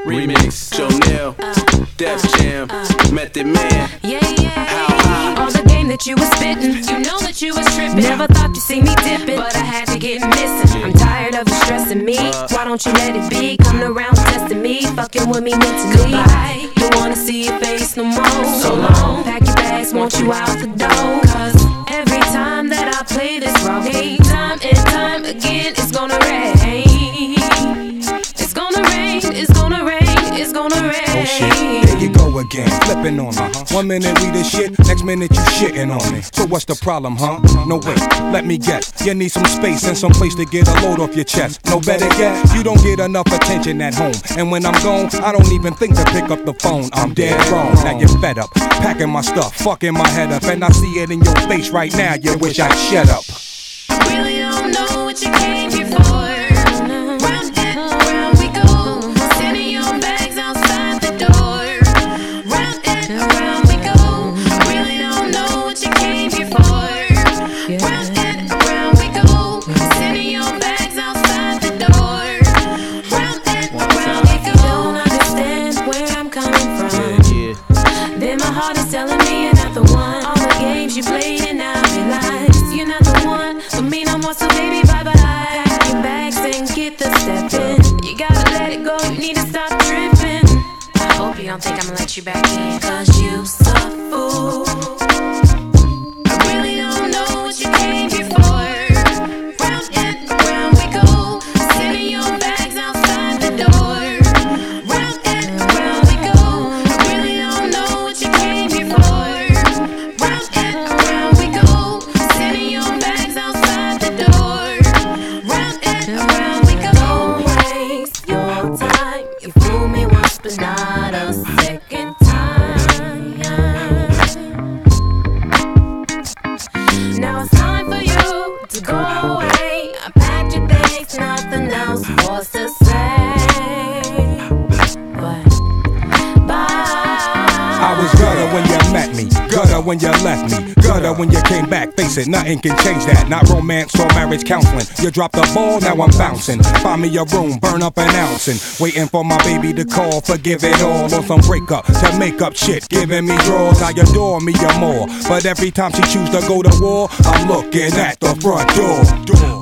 Remix, Jonelle, Def Jam, Method Man. Yeah. All the game that you was spittin', you know that you was trippin'. Never thought you'd see me dippin', but I had to get missing. I'm tired of you stressing me. Why don't you let it be? Coming around testing me, fucking with me mentally. Goodbye. Don't wanna see your face no more. So long. Pack your bags, want you out the door. Cause every time that I play this wrong game, time and time again, it's gonna rain. It's gonna rain, it's gonna rain, it's gonna rain. Oh shit, there you go again, flipping on me. 1 minute we the shit, next minute you shitting on me. So what's the problem, huh? No wait, let me guess. You need some space and some place to get a load off your chest. No better yet, you don't get enough attention at home. And when I'm gone, I don't even think to pick up the phone. I'm dead wrong, now you're fed up, packing my stuff, fucking my head up. And I see it in your face right now, you wish I'd shut up. I really don't know what you came here for. Round and around we go, sending your bags outside the door. Round and around we go, I really don't know what you came here for. Round and around we go, sending your bags outside the door. Round and around we go. Don't understand where I'm coming from. Then my heart is telling me you're not the one. All the games you played and now I realize you're not the one for me no more. So baby, bye bye. Pack your bags and get the step in. You gotta let it go. You need to stop tripping. I hope you don't think I'ma let you back in, cause you suck, fool. I really don't know what you came here for. Round and around we go, sending your bags outside the door. Round and around we go, I really don't know what you came here for. Round and around we go, sending your bags outside the door. Round and around we go. Don't waste your time. You fool me once, but not a second time. Now it's time for you to go away. I packed your things, nothing else was to say. But bye. I was gutter when you met me, gutter when you left me, gutter when you came back. Face it, nothing can change that. Not romance or marriage counseling. You dropped the ball, now I'm bouncing. Find me a room, burn up an ounce and waiting for my baby to call. Forgive it all on some breakup to make up shit. Giving me draws, I adore me more. But every time she choose to go to war, I'm looking at the front door.